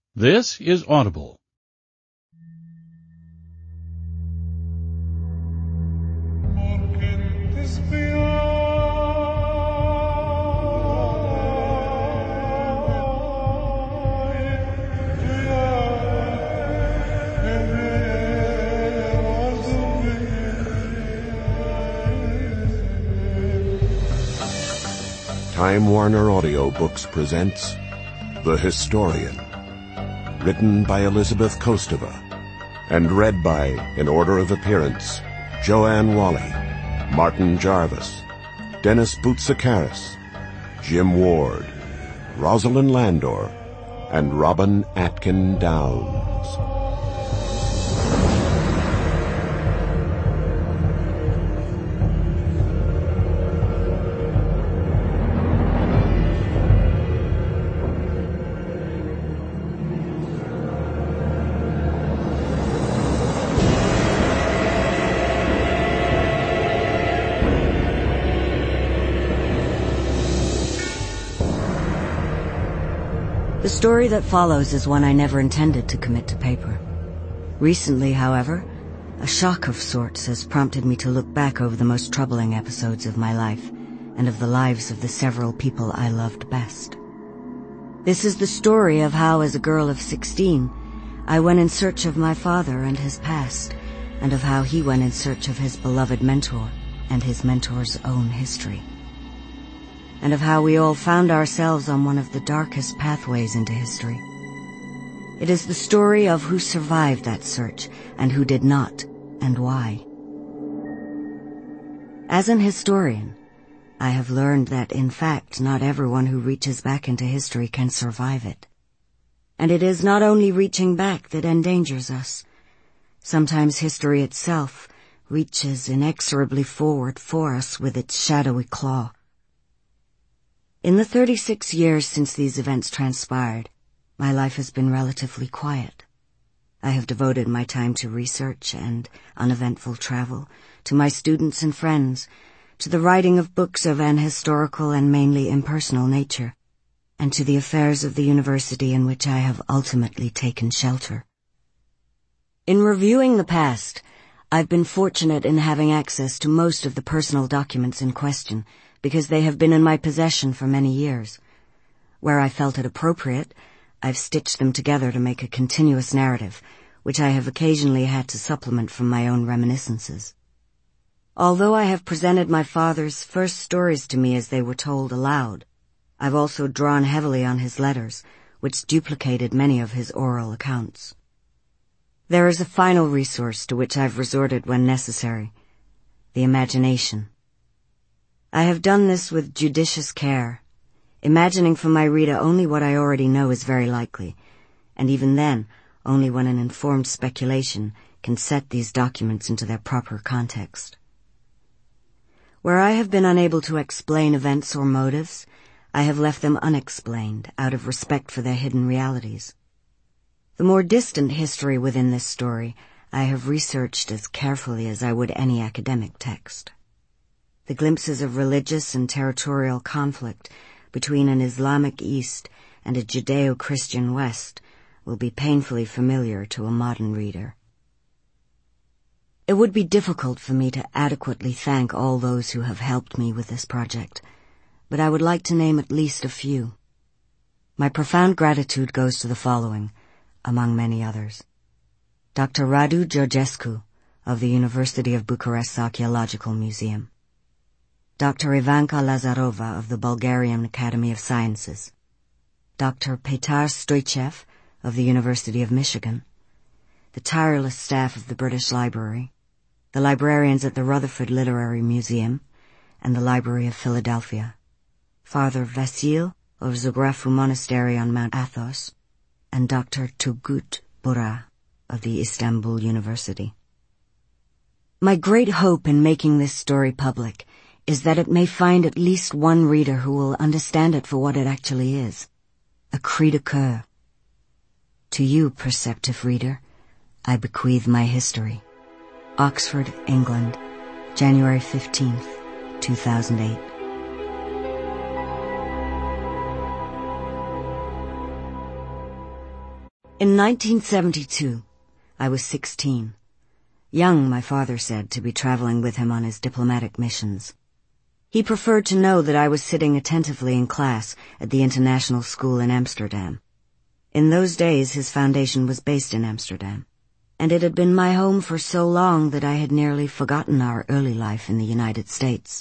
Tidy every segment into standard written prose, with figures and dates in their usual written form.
This is Audible. Time Warner Audiobooks presents The Historian, written by Elizabeth Kostova, and read by, in order of appearance, Joanne Whalley, Martin Jarvis, Dennis Boutsikaris, Jim Ward, Rosalind Landor, and Robin Atkin Downs. The story that follows is one I never intended to commit to paper. Recently, however, a shock of sorts has prompted me to look back over the most troubling episodes of my life and of the lives of the several people I loved best. This is the story of how, as a girl of 16, I went in search of my father and his past, and of how he went in search of his beloved mentor and his mentor's own history, and of how we all found ourselves on one of the darkest pathways into history. It is the story of who survived that search and who did not, and why. As an historian, I have learned that, in fact, not everyone who reaches back into history can survive it. And it is not only reaching back that endangers us. Sometimes history itself reaches inexorably forward for us with its shadowy claw. In the 36 years since these events transpired, my life has been relatively quiet. I have devoted my time to research and uneventful travel, to my students and friends, to the writing of books of an historical and mainly impersonal nature, and to the affairs of the university in which I have ultimately taken shelter. In reviewing the past, I've been fortunate in having access to most of the personal documents in question, because they have been in my possession for many years. Where I felt it appropriate, I've stitched them together to make a continuous narrative, which I have occasionally had to supplement from my own reminiscences. Although I have presented my father's first stories to me as they were told aloud, I've also drawn heavily on his letters, which duplicated many of his oral accounts. There is a final resource to which I've resorted when necessary: the imagination. I have done this with judicious care, imagining for my reader only what I already know is very likely, and even then, only when an informed speculation can set these documents into their proper context. Where I have been unable to explain events or motives, I have left them unexplained out of respect for their hidden realities. The more distant history within this story I have researched as carefully as I would any academic text. The glimpses of religious and territorial conflict between an Islamic East and a Judeo-Christian West will be painfully familiar to a modern reader. It would be difficult for me to adequately thank all those who have helped me with this project, but I would like to name at least a few. My profound gratitude goes to the following, among many others: Dr. Radu Georgescu of the University of Bucharest's Archaeological Museum, Dr. Ivanka Lazarova of the Bulgarian Academy of Sciences, Dr. Petar Stoichev of the University of Michigan, the tireless staff of the British Library, the librarians at the Rutherford Literary Museum, and the Library of Philadelphia, Father Vasil of Zographou Monastery on Mount Athos, and Dr. Turgut Bora of the Istanbul University. My great hope in making this story public is that it may find at least one reader who will understand it for what it actually is: a cri de coeur. To you, perceptive reader, I bequeath my history. Oxford, England, January 15th, 2008. In 1972, I was 16. Young, my father said, to be traveling with him on his diplomatic missions. He preferred to know that I was sitting attentively in class at the international school in Amsterdam. In those days, his foundation was based in Amsterdam, and it had been my home for so long that I had nearly forgotten our early life in the United States.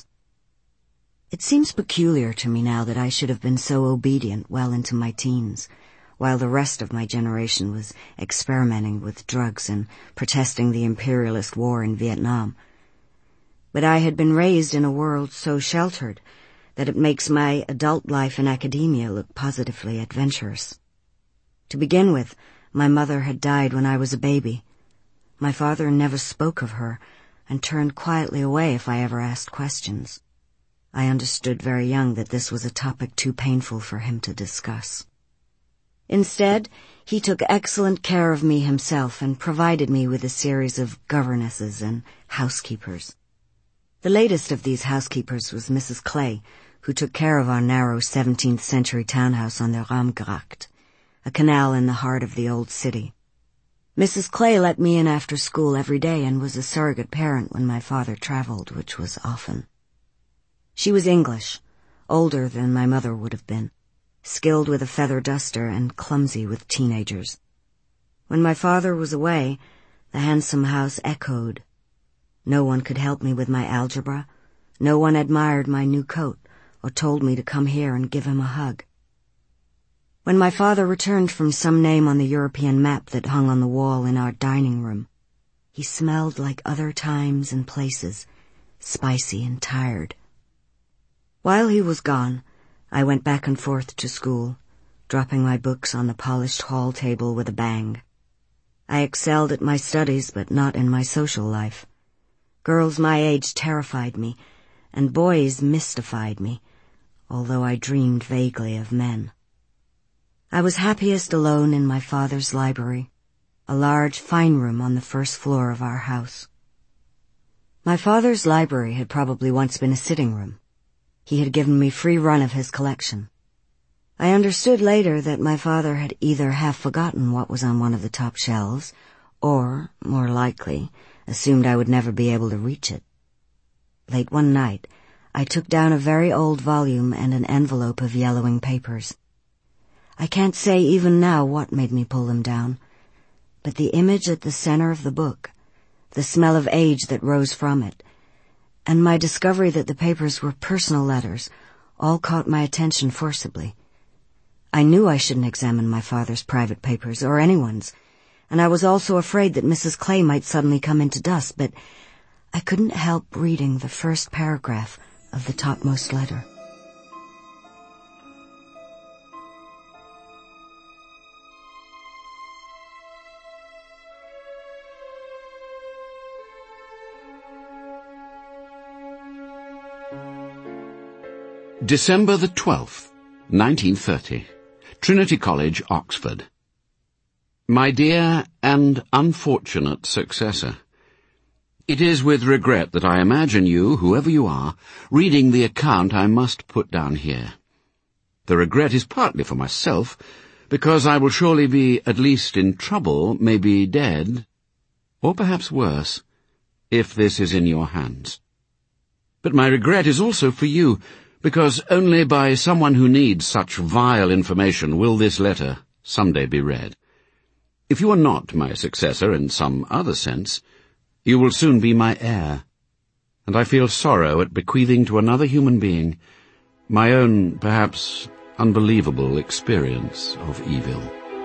It seems peculiar to me now that I should have been so obedient well into my teens, while the rest of my generation was experimenting with drugs and protesting the imperialist war in Vietnam. But I had been raised in a world so sheltered that it makes my adult life in academia look positively adventurous. To begin with, my mother had died when I was a baby. My father never spoke of her and turned quietly away if I ever asked questions. I understood very young that this was a topic too painful for him to discuss. Instead, he took excellent care of me himself and provided me with a series of governesses and housekeepers. The latest of these housekeepers was Mrs. Clay, who took care of our narrow 17th century townhouse on the Ramgracht, a canal in the heart of the old city. Mrs. Clay let me in after school every day and was a surrogate parent when my father traveled, which was often. She was English, older than my mother would have been, skilled with a feather duster and clumsy with teenagers. When my father was away, the handsome house echoed. No one could help me with my algebra. No one admired my new coat or told me to come here and give him a hug. When my father returned from some name on the European map that hung on the wall in our dining room, he smelled like other times and places, spicy and tired. While he was gone, I went back and forth to school, dropping my books on the polished hall table with a bang. I excelled at my studies, but not in my social life. Girls my age terrified me, and boys mystified me, although I dreamed vaguely of men. I was happiest alone in my father's library, a large fine room on the first floor of our house. My father's library had probably once been a sitting room. He had given me free run of his collection. I understood later that my father had either half forgotten what was on one of the top shelves, or, more likely, assumed I would never be able to reach it. Late one night, I took down a very old volume and an envelope of yellowing papers. I can't say even now what made me pull them down, but the image at the center of the book, the smell of age that rose from it, and my discovery that the papers were personal letters all caught my attention forcibly. I knew I shouldn't examine my father's private papers or anyone's, and I was also afraid that Mrs. Clay might suddenly come into dust, but I couldn't help reading the first paragraph of the topmost letter. December the 12th, 1930. Trinity College, Oxford. My dear and unfortunate successor, it is with regret that I imagine you, whoever you are, reading the account I must put down here. The regret is partly for myself, because I will surely be at least in trouble, maybe dead, or perhaps worse, if this is in your hands. But my regret is also for you, because only by someone who needs such vile information will this letter someday be read. If you are not my successor in some other sense, you will soon be my heir, and I feel sorrow at bequeathing to another human being my own, perhaps unbelievable experience of evil.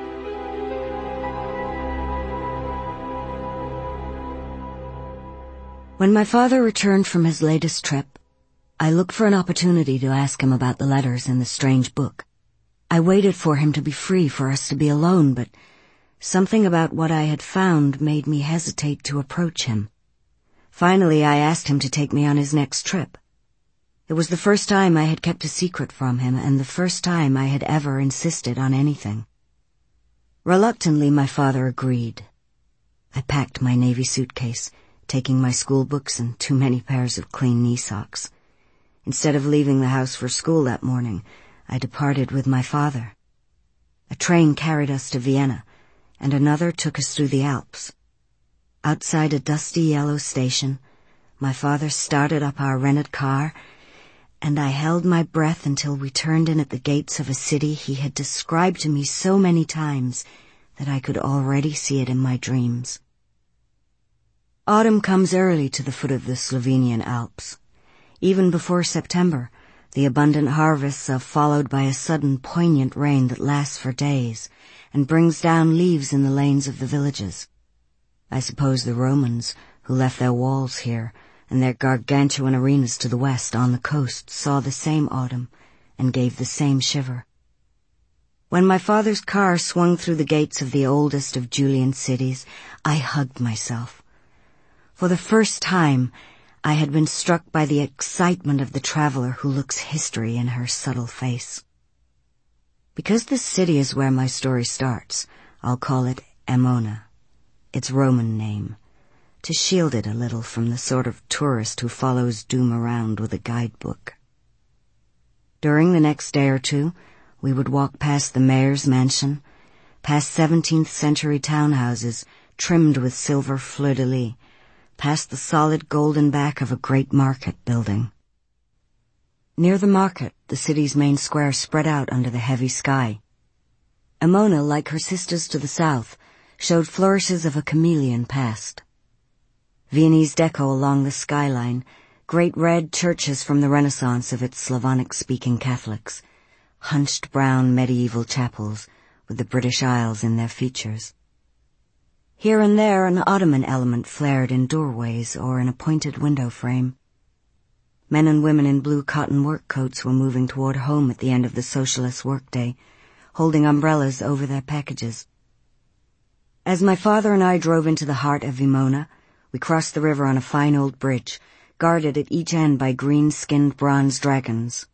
When my father returned from his latest trip, I looked for an opportunity to ask him about the letters in the strange book. I waited for him to be free for us to be alone, but something about what I had found made me hesitate to approach him. Finally, I asked him to take me on his next trip. It was the first time I had kept a secret from him, and the first time I had ever insisted on anything. Reluctantly, my father agreed. I packed my navy suitcase, taking my school books and too many pairs of clean knee socks. Instead of leaving the house for school that morning, I departed with my father. A train carried us to Vienna, and another took us through the Alps. Outside a dusty yellow station, my father started up our rented car, and I held my breath until we turned in at the gates of a city he had described to me so many times that I could already see it in my dreams. Autumn comes early to the foot of the Slovenian Alps. Even before September, the abundant harvests are followed by a sudden poignant rain that lasts for days and brings down leaves in the lanes of the villages. I suppose the Romans, who left their walls here and their gargantuan arenas to the west on the coast, saw the same autumn and gave the same shiver. When my father's car swung through the gates of the oldest of Julian cities, I hugged myself. For the first time, I had been struck by the excitement of the traveler who looks history in her subtle face. Because this city is where my story starts, I'll call it Emona, its Roman name, to shield it a little from the sort of tourist who follows doom around with a guidebook. During the next day or two, we would walk past the mayor's mansion, past 17th century townhouses trimmed with silver fleur-de-lis, past the solid golden back of a great market building. Near the market, the city's main square spread out under the heavy sky. Emona, like her sisters to the south, showed flourishes of a chameleon past. Viennese deco along the skyline, great red churches from the Renaissance of its Slavonic-speaking Catholics, hunched brown medieval chapels with the British Isles in their features. Here and there an Ottoman element flared in doorways or in a pointed window frame. Men and women in blue cotton work coats were moving toward home at the end of the socialist workday, holding umbrellas over their packages. As my father and I drove into the heart of Emona, we crossed the river on a fine old bridge, guarded at each end by green-skinned bronze dragons.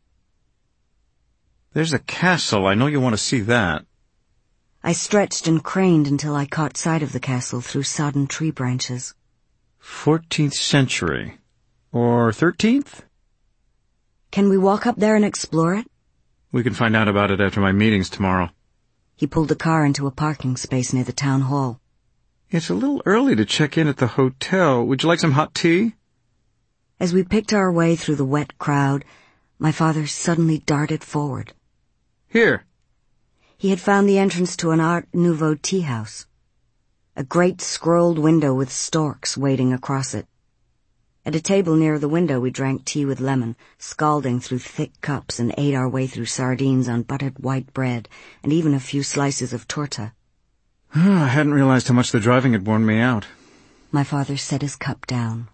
There's a castle. I know you want to see that. I stretched and craned until I caught sight of the castle through sodden tree branches. 14th century. Or 13th? Can we walk up there and explore it? We can find out about it after my meetings tomorrow. He pulled the car into a parking space near the town hall. It's a little early to check in at the hotel. Would you like some hot tea? As we picked our way through the wet crowd, my father suddenly darted forward. Here. He had found the entrance to an Art Nouveau tea house. A great scrolled window with storks waiting across it. At a table near the window we drank tea with lemon, scalding through thick cups, and ate our way through sardines on buttered white bread and even a few slices of torta. I hadn't realized how much the driving had worn me out. My father set his cup down.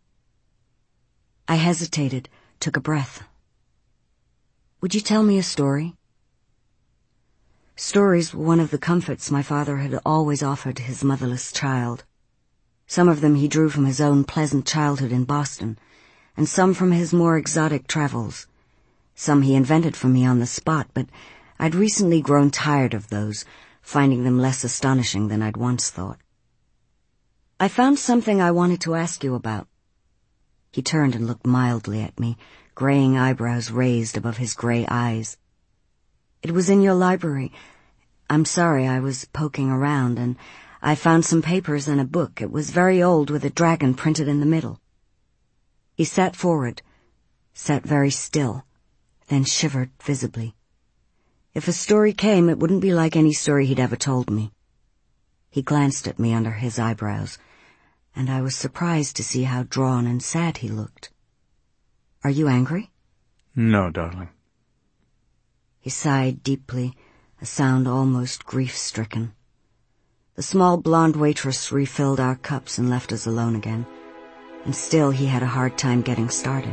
I hesitated, took a breath. Would you tell me a story? Stories were one of the comforts my father had always offered his motherless child. Some of them he drew from his own pleasant childhood in Boston, and some from his more exotic travels. Some he invented for me on the spot, but I'd recently grown tired of those, finding them less astonishing than I'd once thought. I found something I wanted to ask you about. He turned and looked mildly at me, graying eyebrows raised above his gray eyes. It was in your library. I'm sorry, I was poking around, and I found some papers and a book. It was very old, with a dragon printed in the middle. He sat forward, sat very still, then shivered visibly. If a story came, it wouldn't be like any story he'd ever told me. He glanced at me under his eyebrows, and I was surprised to see how drawn and sad he looked. Are you angry? No, darling. He sighed deeply, a sound almost grief-stricken. The small blonde waitress refilled our cups and left us alone again, and still he had a hard time getting started.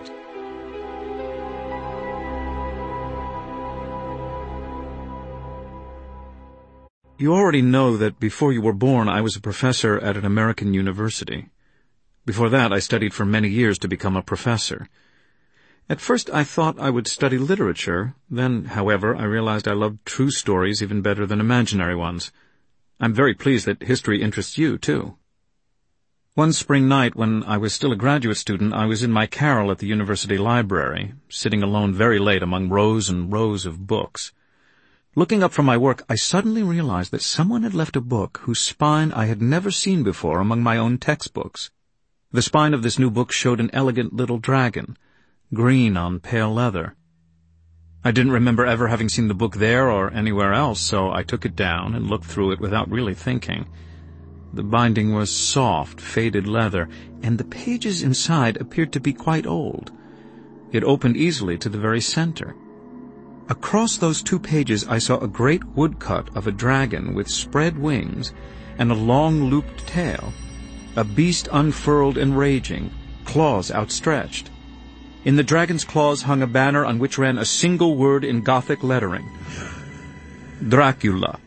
You already know that before you were born I was a professor at an American university. Before that I studied for many years to become a professor. At first I thought I would study literature. Then, however, I realized I loved true stories even better than imaginary ones. I'm very pleased that history interests you, too. One spring night when I was still a graduate student, I was in my carrel at the university library, sitting alone very late among rows and rows of books. Looking up from my work, I suddenly realized that someone had left a book whose spine I had never seen before among my own textbooks. The spine of this new book showed an elegant little dragon, green on pale leather. I didn't remember ever having seen the book there or anywhere else, so I took it down and looked through it without really thinking. The binding was soft, faded leather, and the pages inside appeared to be quite old. It opened easily to the very center. Across those 2 pages I saw a great woodcut of a dragon with spread wings and a long looped tail, a beast unfurled and raging, claws outstretched. In the dragon's claws hung a banner on which ran a single word in Gothic lettering: Dracula.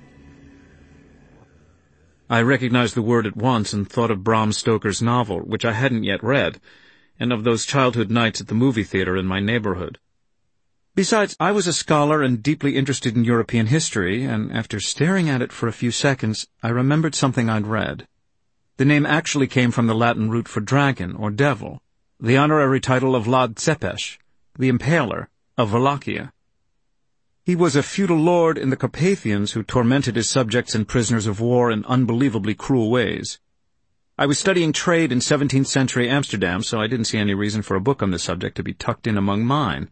I recognized the word at once and thought of Bram Stoker's novel, which I hadn't yet read, and of those childhood nights at the movie theater in my neighborhood. Besides, I was a scholar and deeply interested in European history, and after staring at it for a few seconds, I remembered something I'd read. The name actually came from the Latin root for dragon or devil, the honorary title of Vlad Tzepes, the Impaler of Wallachia. He was a feudal lord in the Carpathians who tormented his subjects and prisoners of war in unbelievably cruel ways. I was studying trade in 17th century Amsterdam, so I didn't see any reason for a book on this subject to be tucked in among mine.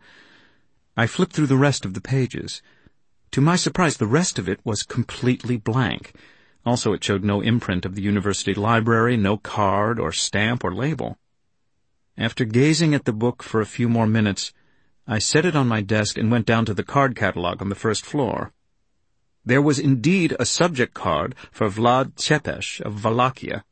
I flipped through the rest of the pages. To my surprise, the rest of it was completely blank. Also, it showed no imprint of the university library, no card or stamp or label. After gazing at the book for a few more minutes, I set it on my desk and went down to the card catalog on the first floor. There was indeed a subject card for Vlad Tzepes of Wallachia,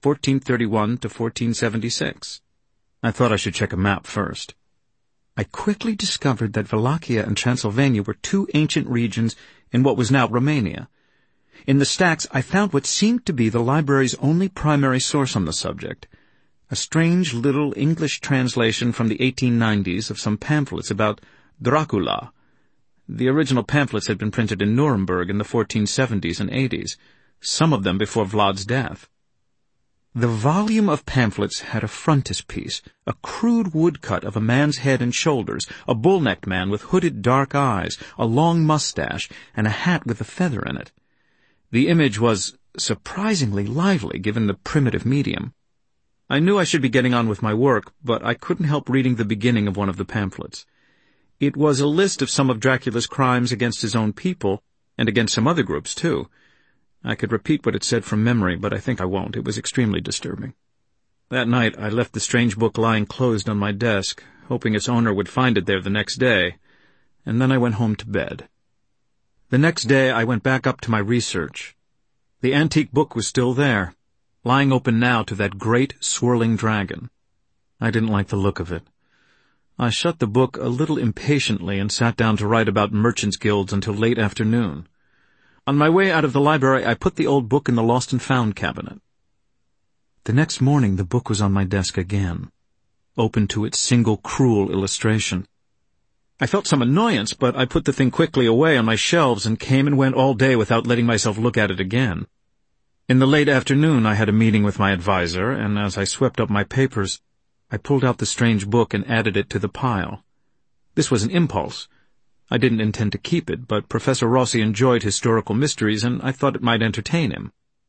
1431 to 1476. I thought I should check a map first. I quickly discovered that Wallachia and Transylvania were 2 ancient regions in what was now Romania. In the stacks, I found what seemed to be the library's only primary source on the subject, a strange little English translation from the 1890s of some pamphlets about Dracula. The original pamphlets had been printed in Nuremberg in the 1470s and 80s, some of them before Vlad's death. The volume of pamphlets had a frontispiece, a crude woodcut of a man's head and shoulders, a bull-necked man with hooded dark eyes, a long mustache, and a hat with a feather in it. The image was surprisingly lively, given the primitive medium. I knew I should be getting on with my work, but I couldn't help reading the beginning of one of the pamphlets. It was a list of some of Dracula's crimes against his own people, and against some other groups, too. I could repeat what it said from memory, but I think I won't. It was extremely disturbing. That night, I left the strange book lying closed on my desk, hoping its owner would find it there the next day, and then I went home to bed. The next day, I went back up to my research. The antique book was still there, lying open now to that great, swirling dragon. I didn't like the look of it. I shut the book a little impatiently and sat down to write about merchants' guilds until late afternoon. On my way out of the library, I put the old book in the lost and found cabinet. The next morning, the book was on my desk again, open to its single cruel illustration. I felt some annoyance, but I put the thing quickly away on my shelves and came and went all day without letting myself look at it again. In the late afternoon, I had a meeting with my advisor, and as I swept up my papers, I pulled out the strange book and added it to the pile. This was an impulse. I didn't intend to keep it, but Professor Rossi enjoyed historical mysteries, and I thought it might entertain him.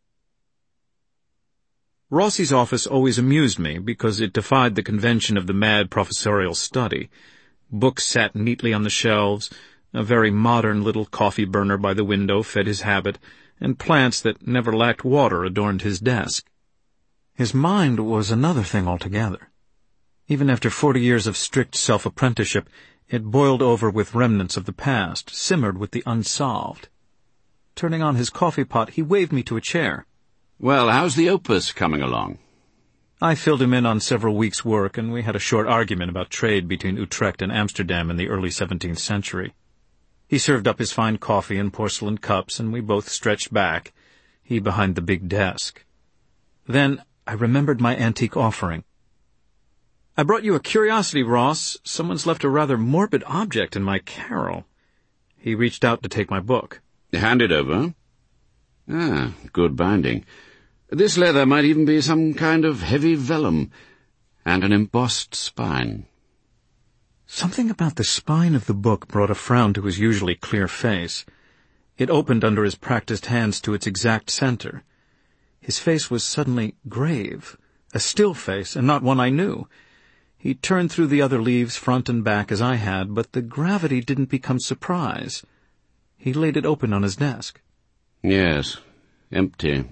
Rossi's office always amused me because it defied the convention of the mad professorial study. Books sat neatly on the shelves, a very modern little coffee burner by the window fed his habit, and plants that never lacked water adorned his desk. His mind was another thing altogether. Even after 40 years of strict self-apprenticeship, it boiled over with remnants of the past, simmered with the unsolved. Turning on his coffee pot, he waved me to a chair. Well, how's the opus coming along? I filled him in on several weeks' work, and we had a short argument about trade between Utrecht and Amsterdam in the early 17th century. He served up his fine coffee in porcelain cups, and we both stretched back, he behind the big desk. Then I remembered my antique offering. I brought you a curiosity, Ross. Someone's left a rather morbid object in my carrel. He reached out to take my book. Hand it over. Ah, good binding. This leather might even be some kind of heavy vellum, and an embossed spine. Something about the spine of the book brought a frown to his usually clear face. It opened under his practiced hands to its exact center. His face was suddenly grave, a still face, and not one I knew. He turned through the other leaves front and back as I had, but the gravity didn't become surprise. He laid it open on his desk. Yes, empty.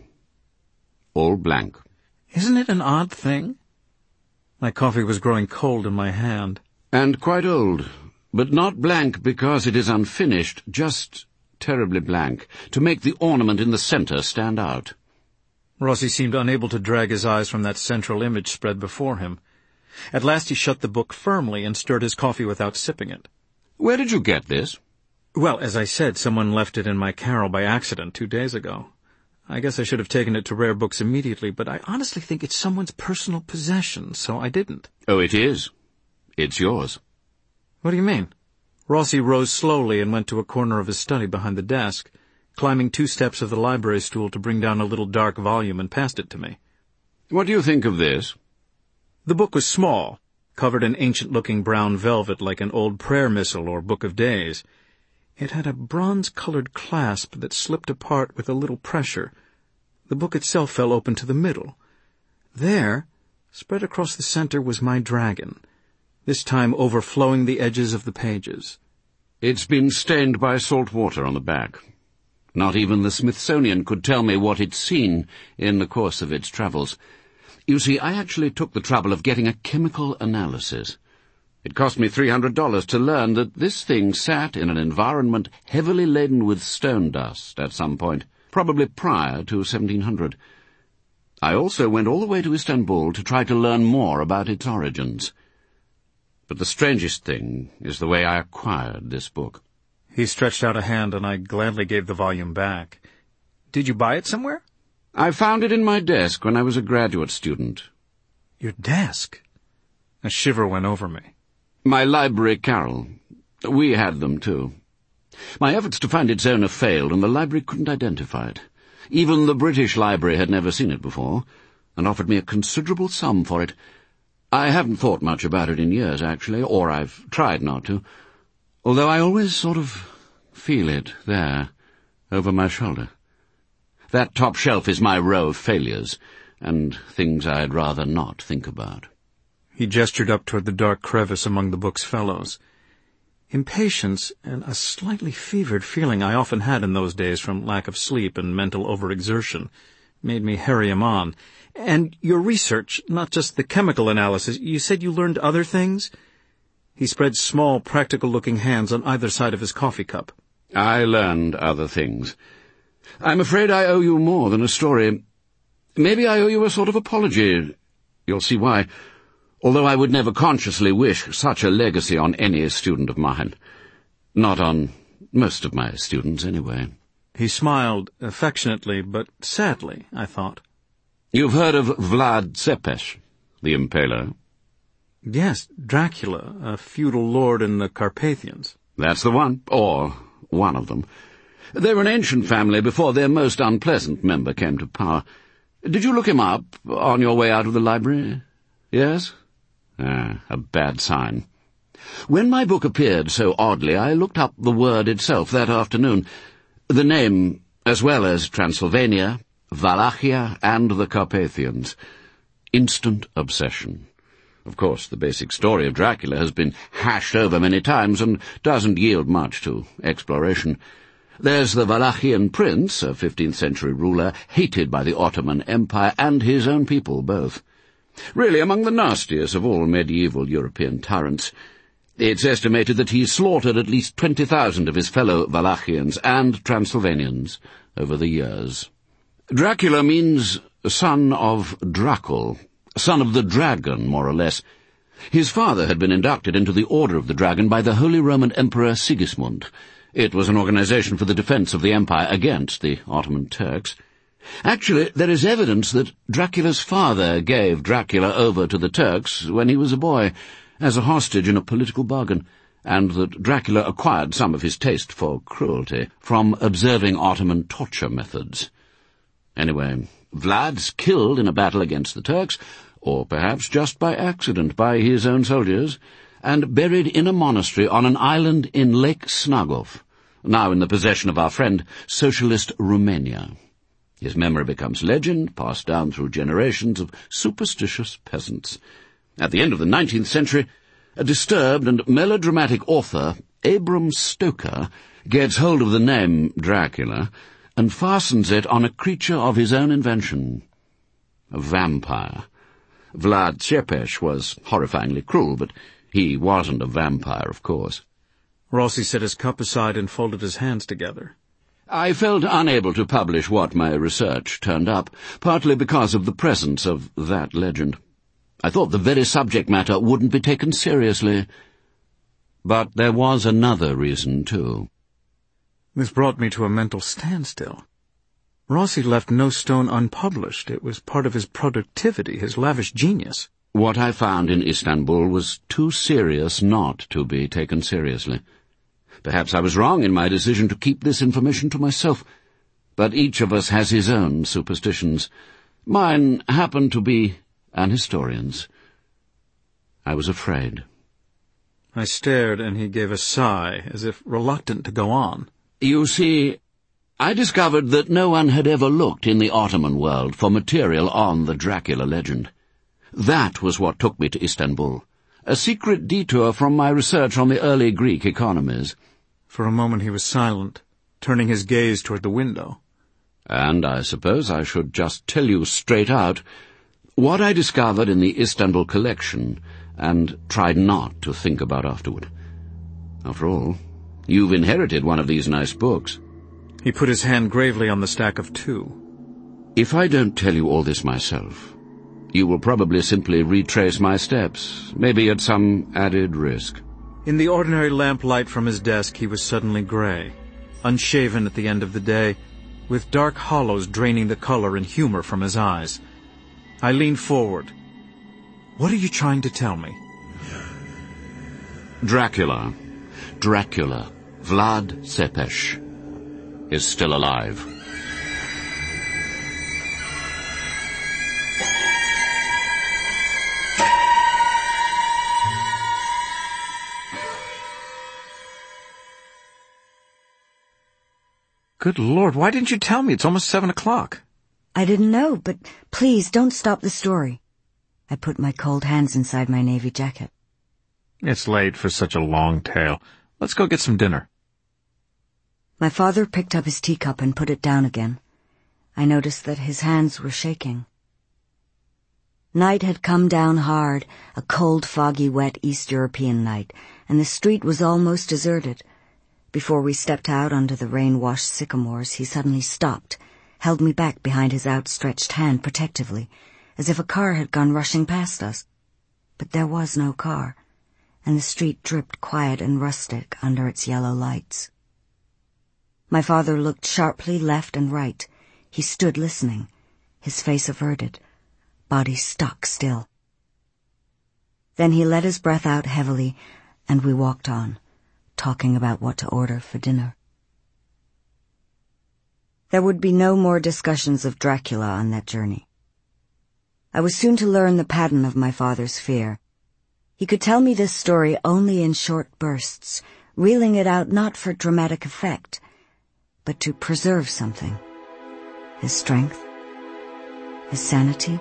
All blank. Isn't it an odd thing? My coffee was growing cold in my hand. And quite old, but not blank because it is unfinished, just terribly blank, to make the ornament in the center stand out. Rossi seemed unable to drag his eyes from that central image spread before him. At last he shut the book firmly and stirred his coffee without sipping it. Where did you get this? Well, as I said, someone left it in my carrel by accident 2 days ago. I guess I should have taken it to Rare Books immediately, but I honestly think it's someone's personal possession, so I didn't. Oh, it is. It's yours. What do you mean? Rossi rose slowly and went to a corner of his study behind the desk, climbing 2 steps of the library stool to bring down a little dark volume and passed it to me. What do you think of this? The book was small, covered in ancient-looking brown velvet like an old prayer missal or book of days. It had a bronze-colored clasp that slipped apart with a little pressure. The book itself fell open to the middle. There, spread across the center, was my dragon, this time overflowing the edges of the pages. It's been stained by salt water on the back. Not even the Smithsonian could tell me what it's seen in the course of its travels. You see, I actually took the trouble of getting a chemical analysis. It cost me $300 to learn that this thing sat in an environment heavily laden with stone dust at some point, probably prior to 1700. I also went all the way to Istanbul to try to learn more about its origins. But the strangest thing is the way I acquired this book. He stretched out a hand, and I gladly gave the volume back. Did you buy it somewhere? I found it in my desk when I was a graduate student. Your desk? A shiver went over me. My library carrel. We had them, too. My efforts to find its owner failed, and the library couldn't identify it. Even the British Library had never seen it before, and offered me a considerable sum for it. I haven't thought much about it in years, actually, or I've tried not to, although I always sort of feel it there, over my shoulder. That top shelf is my row of failures, and things I'd rather not think about. He gestured up toward the dark crevice among the book's fellows. Impatience and a slightly fevered feeling I often had in those days from lack of sleep and mental overexertion made me hurry him on. And your research, not just the chemical analysis, you said you learned other things? He spread small, practical-looking hands on either side of his coffee cup. I learned other things. I'm afraid I owe you more than a story. Maybe I owe you a sort of apology. You'll see why. Although I would never consciously wish such a legacy on any student of mine. Not on most of my students, anyway. He smiled affectionately, but sadly, I thought. You've heard of Vlad Tzepes, the Impaler? Yes, Dracula, a feudal lord in the Carpathians. That's the one, or one of them. They were an ancient family before their most unpleasant member came to power. Did you look him up on your way out of the library? Yes? A bad sign. When my book appeared so oddly, I looked up the word itself that afternoon. The name, as well as Transylvania, Wallachia, and the Carpathians. Instant obsession. Of course, the basic story of Dracula has been hashed over many times and doesn't yield much to exploration. There's the Wallachian prince, a 15th century ruler, hated by the Ottoman Empire and his own people both. Really among the nastiest of all medieval European tyrants. It's estimated that he slaughtered at least 20,000 of his fellow Wallachians and Transylvanians over the years. Dracula means son of Dracul, son of the dragon, more or less. His father had been inducted into the Order of the Dragon by the Holy Roman Emperor Sigismund. It was an organization for the defense of the empire against the Ottoman Turks. Actually, there is evidence that Dracula's father gave Dracula over to the Turks when he was a boy, as a hostage in a political bargain, and that Dracula acquired some of his taste for cruelty from observing Ottoman torture methods. Anyway, Vlad's killed in a battle against the Turks, or perhaps just by accident by his own soldiers, and buried in a monastery on an island in Lake Snagov, now in the possession of our friend, Socialist Romania. His memory becomes legend, passed down through generations of superstitious peasants. At the end of the 19th century, a disturbed and melodramatic author, Abram Stoker, gets hold of the name Dracula and fastens it on a creature of his own invention, a vampire. Vlad Tepes was horrifyingly cruel, but he wasn't a vampire, of course. Rossi set his cup aside and folded his hands together. I felt unable to publish what my research turned up, partly because of the presence of that legend. I thought the very subject matter wouldn't be taken seriously. But there was another reason, too. This brought me to a mental standstill. Rossi left no stone unpublished. It was part of his productivity, his lavish genius. What I found in Istanbul was too serious not to be taken seriously. Perhaps I was wrong in my decision to keep this information to myself, but each of us has his own superstitions. Mine happened to be an historian's. I was afraid. I stared, and he gave a sigh, as if reluctant to go on. You see, I discovered that no one had ever looked in the Ottoman world for material on the Dracula legend. That was what took me to Istanbul, a secret detour from my research on the early Greek economies. For a moment he was silent, turning his gaze toward the window. And I suppose I should just tell you straight out what I discovered in the Istanbul collection and tried not to think about afterward. After all, you've inherited one of these nice books. He put his hand gravely on the stack of 2. If I don't tell you all this myself, you will probably simply retrace my steps, maybe at some added risk. In the ordinary lamplight from his desk he was suddenly gray, unshaven at the end of the day, with dark hollows draining the color and humor from his eyes. I leaned forward. What are you trying to tell me? Dracula, Vlad Tepes, is still alive. Good Lord, why didn't you tell me? It's almost 7 o'clock. I didn't know, but please don't stop the story. I put my cold hands inside my navy jacket. It's late for such a long tale. Let's go get some dinner. My father picked up his teacup and put it down again. I noticed that his hands were shaking. Night had come down hard, a cold, foggy, wet East European night, and the street was almost deserted. Before we stepped out under the rain-washed sycamores, he suddenly stopped, held me back behind his outstretched hand protectively, as if a car had gone rushing past us. But there was no car, and the street dripped quiet and rustic under its yellow lights. My father looked sharply left and right. He stood listening, his face averted, body stock still. Then he let his breath out heavily, and we walked on, talking about what to order for dinner. There would be no more discussions of Dracula on that journey. I was soon to learn the pattern of my father's fear. He could tell me this story only in short bursts, reeling it out not for dramatic effect, but to preserve something. His strength, his sanity.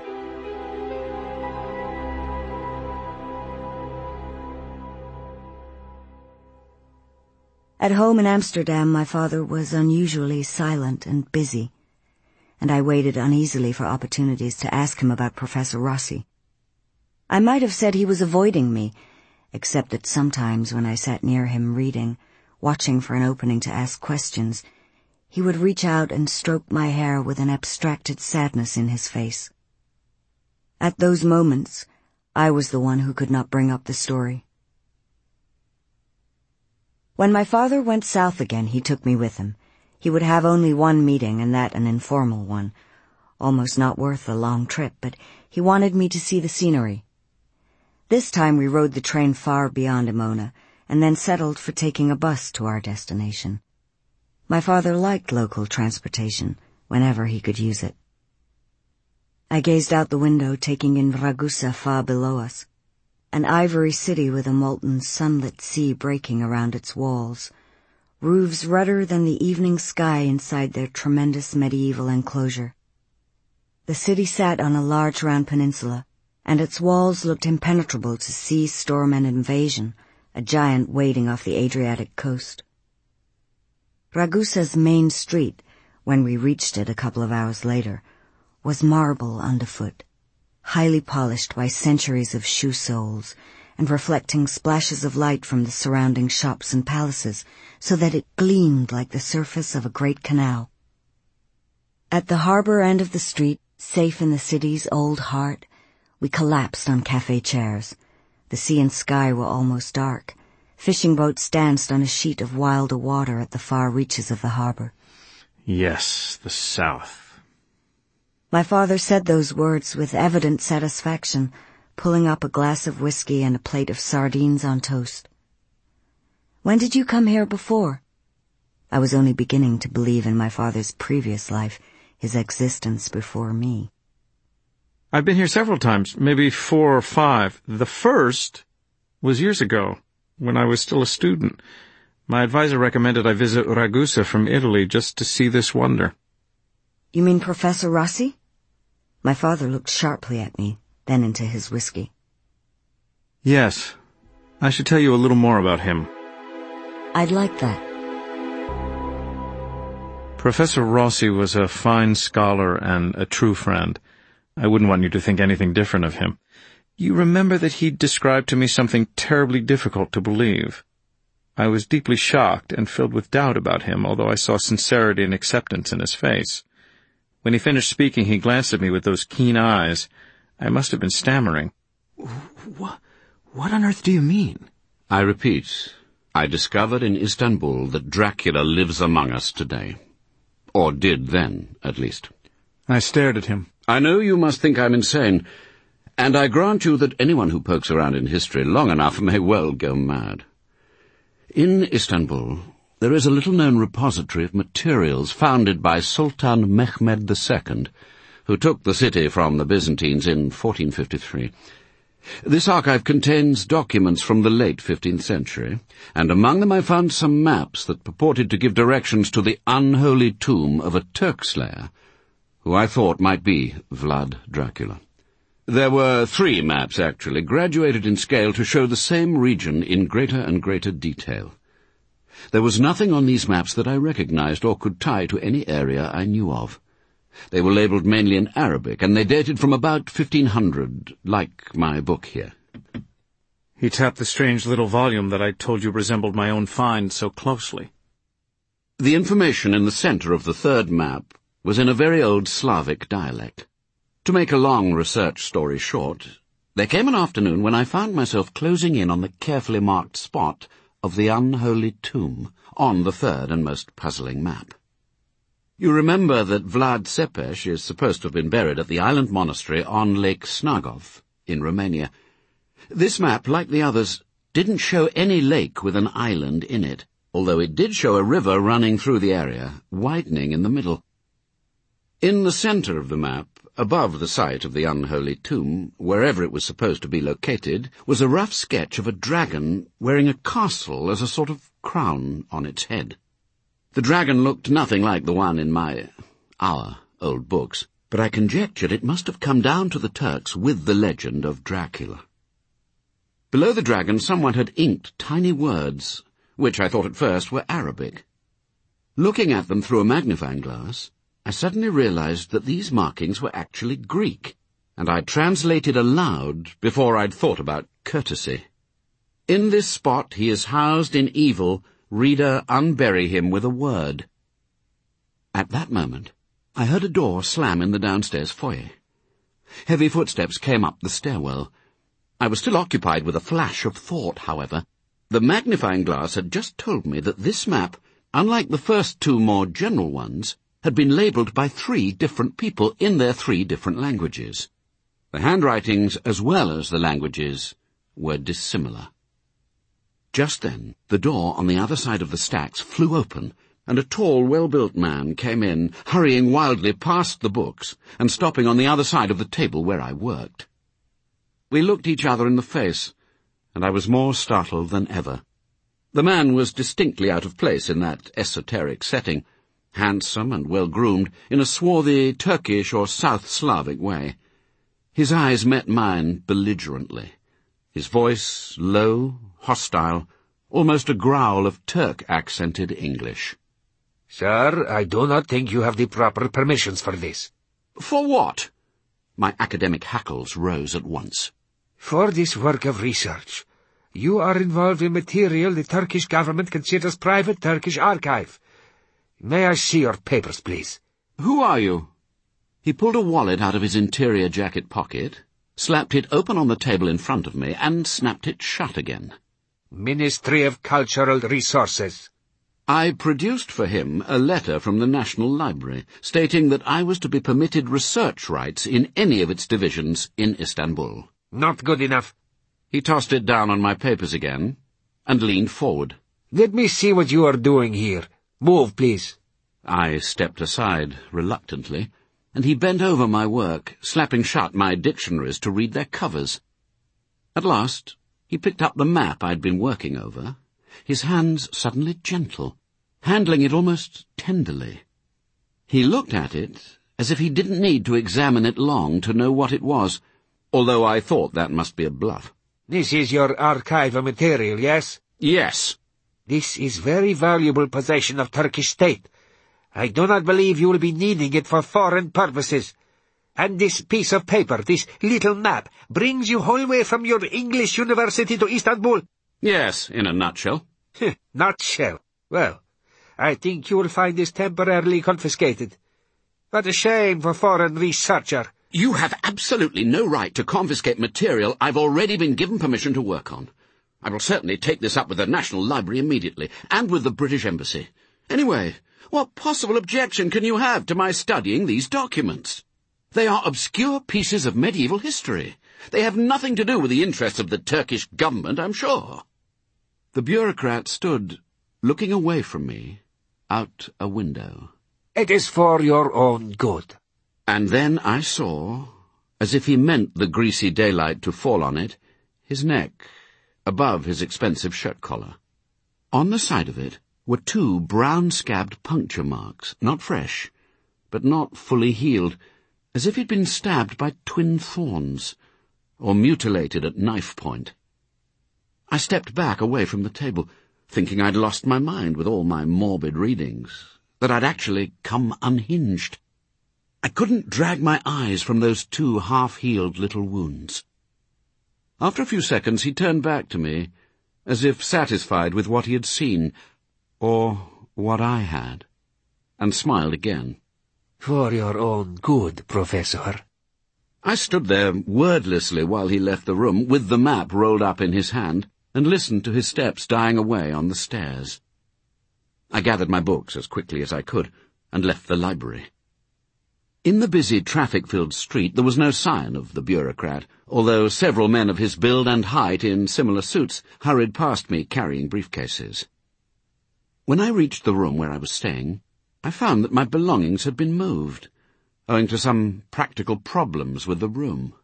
At home in Amsterdam, my father was unusually silent and busy, and I waited uneasily for opportunities to ask him about Professor Rossi. I might have said he was avoiding me, except that sometimes when I sat near him reading, watching for an opening to ask questions, he would reach out and stroke my hair with an abstracted sadness in his face. At those moments, I was the one who could not bring up the story. When my father went south again, he took me with him. He would have only one meeting, and that an informal one, almost not worth a long trip, but he wanted me to see the scenery. This time we rode the train far beyond Emona, and then settled for taking a bus to our destination. My father liked local transportation, whenever he could use it. I gazed out the window, taking in Ragusa far below us, an ivory city with a molten sunlit sea breaking around its walls, roofs redder than the evening sky inside their tremendous medieval enclosure. The city sat on a large round peninsula, and its walls looked impenetrable to sea, storm, and invasion, a giant waiting off the Adriatic coast. Ragusa's main street, when we reached it a couple of hours later, was marble underfoot, highly polished by centuries of shoe soles, and reflecting splashes of light from the surrounding shops and palaces, so that it gleamed like the surface of a great canal. At the harbor end of the street, safe in the city's old heart, we collapsed on cafe chairs. The sea and sky were almost dark. Fishing boats danced on a sheet of wilder water at the far reaches of the harbor. Yes, the South. My father said those words with evident satisfaction, pulling up a glass of whiskey and a plate of sardines on toast. When did you come here before? I was only beginning to believe in my father's previous life, his existence before me. I've been here several times, maybe 4 or 5. The first was years ago, when I was still a student. My advisor recommended I visit Ragusa from Italy just to see this wonder. You mean Professor Rossi? My father looked sharply at me, then into his whiskey. Yes. I should tell you a little more about him. I'd like that. Professor Rossi was a fine scholar and a true friend. I wouldn't want you to think anything different of him. You remember that he described to me something terribly difficult to believe. I was deeply shocked and filled with doubt about him, although I saw sincerity and acceptance in his face. When he finished speaking, he glanced at me with those keen eyes. I must have been stammering. What on earth do you mean? I repeat, I discovered in Istanbul that Dracula lives among us today. Or did then, at least. I stared at him. I know you must think I'm insane, and I grant you that anyone who pokes around in history long enough may well go mad. In Istanbul, there is a little-known repository of materials founded by Sultan Mehmed II, who took the city from the Byzantines in 1453. This archive contains documents from the late 15th century, and among them I found some maps that purported to give directions to the unholy tomb of a Turk-slayer, who I thought might be Vlad Dracula. There were 3 maps, actually, graduated in scale to show the same region in greater and greater detail. There was nothing on these maps that I recognized or could tie to any area I knew of. They were labeled mainly in Arabic, and they dated from about 1500, like my book here. He tapped the strange little volume that I told you resembled my own find so closely. The information in the center of the 3rd map was in a very old Slavic dialect. To make a long research story short, there came an afternoon when I found myself closing in on the carefully marked spot of the unholy tomb on the 3rd and most puzzling map. You remember that Vlad Țepeș is supposed to have been buried at the island monastery on Lake Snagov in Romania. This map, like the others, didn't show any lake with an island in it, although it did show a river running through the area, widening in the middle. In the center of the map, above the site of the unholy tomb, wherever it was supposed to be located, was a rough sketch of a dragon wearing a castle as a sort of crown on its head. The dragon looked nothing like the one in our old books, but I conjectured it must have come down to the Turks with the legend of Dracula. Below the dragon someone had inked tiny words, which I thought at first were Arabic. Looking at them through a magnifying glass, I suddenly realized that these markings were actually Greek, and I translated aloud before I'd thought about courtesy. In this spot he is housed in evil, reader, unbury him with a word. At that moment, I heard a door slam in the downstairs foyer. Heavy footsteps came up the stairwell. I was still occupied with a flash of thought, however. The magnifying glass had just told me that this map, unlike the first 2 more general ones, had been labelled by 3 different people in their 3 different languages. The handwritings, as well as the languages, were dissimilar. Just then, the door on the other side of the stacks flew open, and a tall, well-built man came in, hurrying wildly past the books and stopping on the other side of the table where I worked. We looked each other in the face, and I was more startled than ever. The man was distinctly out of place in that esoteric setting, handsome and well-groomed in a swarthy Turkish or South Slavic way. His eyes met mine belligerently, his voice low, hostile, almost a growl of Turk-accented English. Sir, I do not think you have the proper permissions for this. For what? My academic hackles rose at once. For this work of research. You are involved in material the Turkish government considers private Turkish archive. May I see your papers, please? Who are you? He pulled a wallet out of his interior jacket pocket, slapped it open on the table in front of me, and snapped it shut again. Ministry of Cultural Resources. I produced for him a letter from the National Library, stating that I was to be permitted research rights in any of its divisions in Istanbul. Not good enough. He tossed it down on my papers again, and leaned forward. Let me see what you are doing here. Move, please. I stepped aside, reluctantly, and he bent over my work, slapping shut my dictionaries to read their covers. At last, he picked up the map I'd been working over, his hands suddenly gentle, handling it almost tenderly. He looked at it as if he didn't need to examine it long to know what it was, although I thought that must be a bluff. This is your archive of material, yes? Yes. This is very valuable possession of Turkish state. I do not believe you will be needing it for foreign purposes. And this piece of paper, this little map, brings you whole way from your English university to Istanbul? Yes, in a nutshell. Nutshell. Well, I think you will find this temporarily confiscated. What a shame for foreign researcher. You have absolutely no right to confiscate material I've already been given permission to work on. I will certainly take this up with the National Library immediately, and with the British Embassy. Anyway, what possible objection can you have to my studying these documents? They are obscure pieces of medieval history. They have nothing to do with the interests of the Turkish government, I'm sure. The bureaucrat stood, looking away from me, out a window. It is for your own good. And then I saw, as if he meant the greasy daylight to fall on it, his neck, above his expensive shirt collar. On the side of it were 2 brown-scabbed puncture marks, not fresh, but not fully healed, as if he'd been stabbed by twin thorns, or mutilated at knife point. I stepped back away from the table, thinking I'd lost my mind with all my morbid readings, that I'd actually come unhinged. I couldn't drag my eyes from those 2 half-healed little wounds. After a few seconds he turned back to me, as if satisfied with what he had seen, or what I had, and smiled again. For your own good, Professor. I stood there wordlessly while he left the room, with the map rolled up in his hand, and listened to his steps dying away on the stairs. I gathered my books as quickly as I could, and left the library. In the busy traffic-filled street there was no sign of the bureaucrat, although several men of his build and height in similar suits hurried past me carrying briefcases. When I reached the room where I was staying, I found that my belongings had been moved, owing to some practical problems with the room.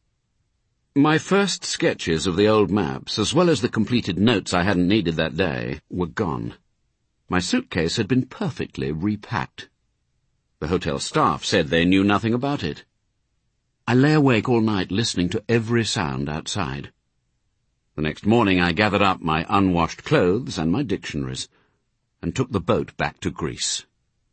My first sketches of the old maps, as well as the completed notes I hadn't needed that day, were gone. My suitcase had been perfectly repacked. The hotel staff said they knew nothing about it. I lay awake all night listening to every sound outside. The next morning I gathered up my unwashed clothes and my dictionaries, and took the boat back to Greece.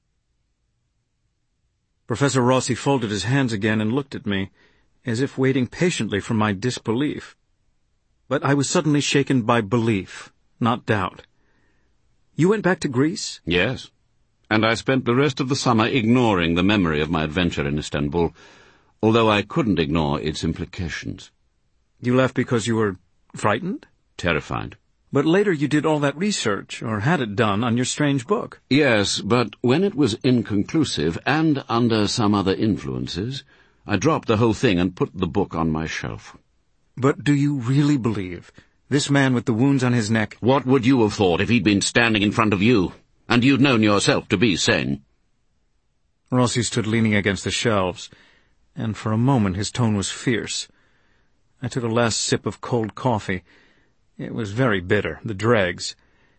Professor Rossi folded his hands again and looked at me, as if waiting patiently for my disbelief. But I was suddenly shaken by belief, not doubt. You went back to Greece? Yes, and I spent the rest of the summer ignoring the memory of my adventure in Istanbul, although I couldn't ignore its implications. You left because you were frightened? Terrified. But later you did all that research, or had it done, on your strange book. Yes, but when it was inconclusive and under some other influences, I dropped the whole thing and put the book on my shelf. But do you really believe this man with the wounds on his neck? What would you have thought if he'd been standing in front of you, and you'd known yourself to be sane? Rossi stood leaning against the shelves, and for a moment his tone was fierce. I took a last sip of cold coffee. It was very bitter, the dregs.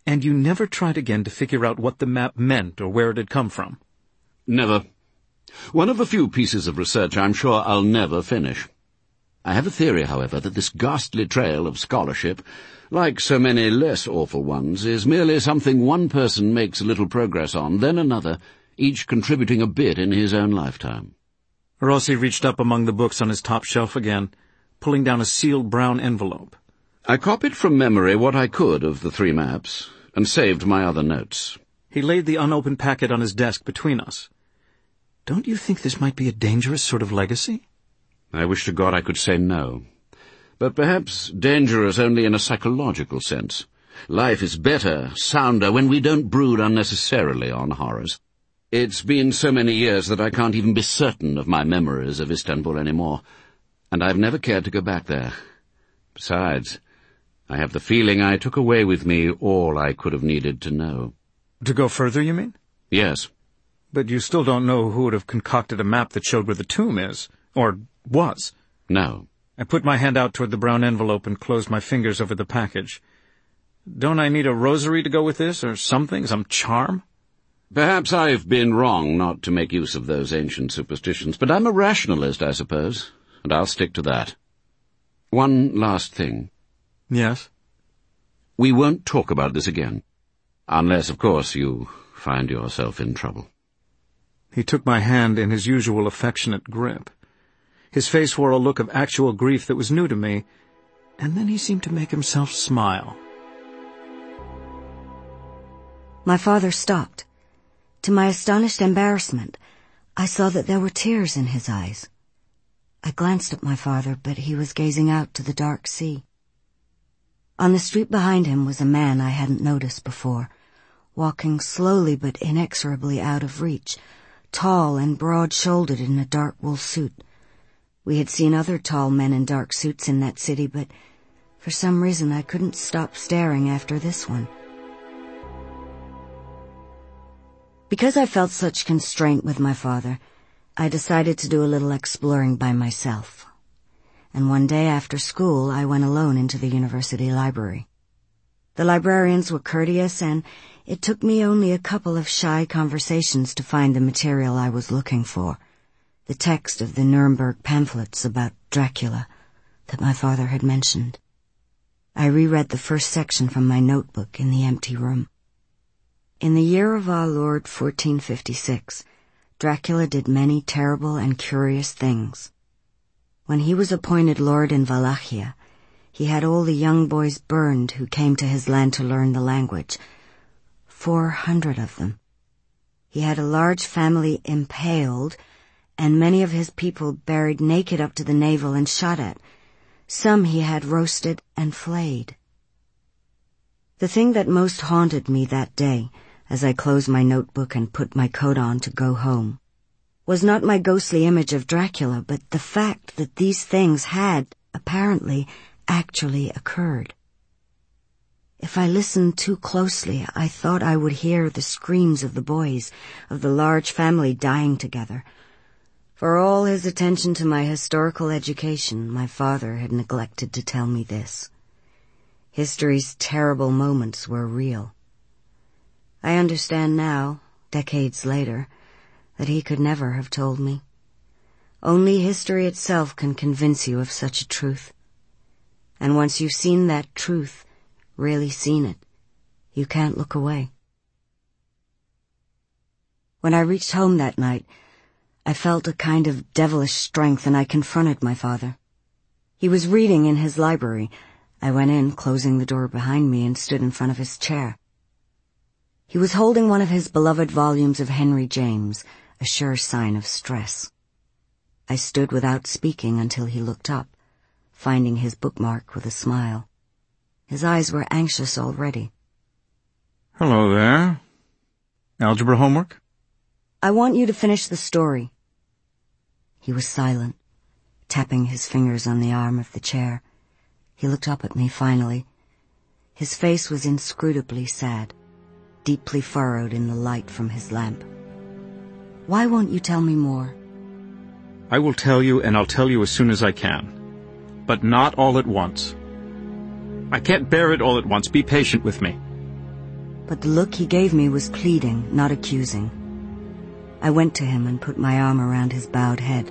And you never tried again to figure out what the map meant or where it had come from? Never. One of the few pieces of research I'm sure I'll never finish. I have a theory, however, that this ghastly trail of scholarship, like so many less awful ones, is merely something one person makes a little progress on, then another, each contributing a bit in his own lifetime. Rossi reached up among the books on his top shelf again, pulling down a sealed brown envelope. I copied from memory what I could of the 3 maps, and saved my other notes. He laid the unopened packet on his desk between us. Don't you think this might be a dangerous sort of legacy? I wish to God I could say no. But perhaps dangerous only in a psychological sense. Life is better, sounder, when we don't brood unnecessarily on horrors. It's been so many years that I can't even be certain of my memories of Istanbul anymore, and I've never cared to go back there. Besides, I have the feeling I took away with me all I could have needed to know. To go further, you mean? Yes. But you still don't know who would have concocted a map that showed where the tomb is, or was. No. I put my hand out toward the brown envelope and closed my fingers over the package. Don't I need a rosary to go with this, or something, some charm? Perhaps I've been wrong not to make use of those ancient superstitions, but I'm a rationalist, I suppose, and I'll stick to that. One last thing. Yes? We won't talk about this again. Unless, of course, you find yourself in trouble. He took my hand in his usual affectionate grip. His face wore a look of actual grief that was new to me, and then he seemed to make himself smile. My father stopped. To my astonished embarrassment, I saw that there were tears in his eyes. I glanced at my father, but he was gazing out to the dark sea. On the street behind him was a man I hadn't noticed before, walking slowly but inexorably out of reach, tall and broad-shouldered in a dark wool suit. We had seen other tall men in dark suits in that city, but for some reason I couldn't stop staring after this one. Because I felt such constraint with my father, I decided to do a little exploring by myself. And one day after school, I went alone into the university library. The librarians were courteous, and it took me only a couple of shy conversations to find the material I was looking for, the text of the Nuremberg pamphlets about Dracula that my father had mentioned. I reread the first section from my notebook in the empty room. In the year of our Lord 1456, Dracula did many terrible and curious things. When he was appointed lord in Wallachia, he had all the young boys burned who came to his land to learn the language. 400 of them. He had a large family impaled, and many of his people buried naked up to the navel and shot at. Some he had roasted and flayed. The thing that most haunted me that day, as I closed my notebook and put my coat on to go home, was not my ghostly image of Dracula, but the fact that these things had, apparently, actually occurred. If I listened too closely, I thought I would hear the screams of the boys, of the large family dying together. For all his attention to my historical education, my father had neglected to tell me this. History's terrible moments were real. I understand now, decades later, that he could never have told me. Only history itself can convince you of such a truth. And once you've seen that truth, really seen it, you can't look away. When I reached home that night, I felt a kind of devilish strength, and I confronted my father. He was reading in his library. I went in, closing the door behind me, and stood in front of his chair. He was holding one of his beloved volumes of Henry James, a sure sign of stress. I stood without speaking until he looked up, finding his bookmark with a smile. His eyes were anxious already. Hello there. Algebra homework? I want you to finish the story. He was silent, tapping his fingers on the arm of the chair. He looked up at me finally. His face was inscrutably sad, deeply furrowed in the light from his lamp. Why won't you tell me more? I will tell you, and I'll tell you as soon as I can. But not all at once. I can't bear it all at once. Be patient with me. but the look he gave me was pleading, not accusing. I went to him and put my arm around his bowed head.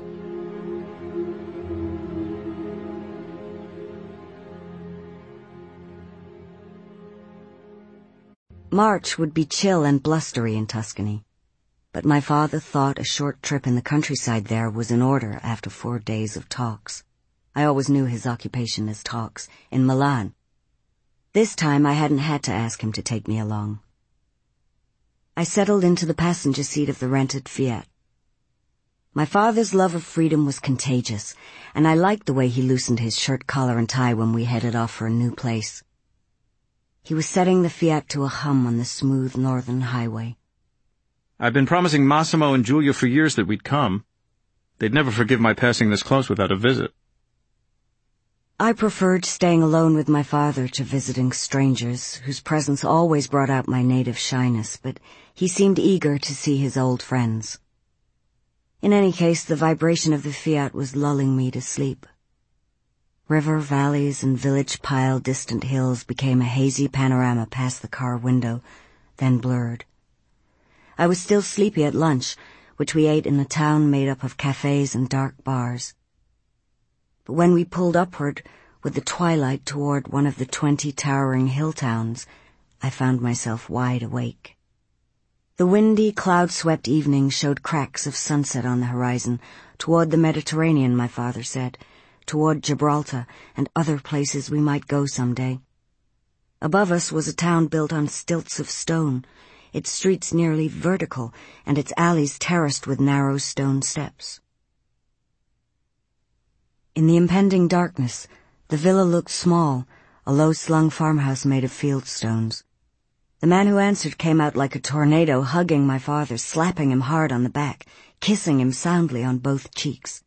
March would be chill and blustery in Tuscany, but my father thought a short trip in the countryside there was in order after 4 days of talks. I always knew his occupation as talks, in Milan. This time I hadn't had to ask him to take me along. I settled into the passenger seat of the rented Fiat. My father's love of freedom was contagious, and I liked the way he loosened his shirt collar and tie when we headed off for a new place. He was setting the Fiat to a hum on the smooth northern highway. I've been promising Massimo and Julia for years that we'd come. They'd never forgive my passing this close without a visit. I preferred staying alone with my father to visiting strangers, whose presence always brought out my native shyness, but he seemed eager to see his old friends. In any case, the vibration of the Fiat was lulling me to sleep. River, valleys, and village-piled distant hills became a hazy panorama past the car window, then blurred. I was still sleepy at lunch, which we ate in a town made up of cafes and dark bars. But when we pulled upward with the twilight toward one of the 20 towering hill towns, I found myself wide awake. The windy, cloud-swept evening showed cracks of sunset on the horizon, toward the Mediterranean, my father said, toward Gibraltar and other places we might go someday. Above us was a town built on stilts of stone, its streets nearly vertical and its alleys terraced with narrow stone steps. In the impending darkness, the villa looked small, a low-slung farmhouse made of field stones. The man who answered came out like a tornado, hugging my father, slapping him hard on the back, kissing him soundly on both cheeks.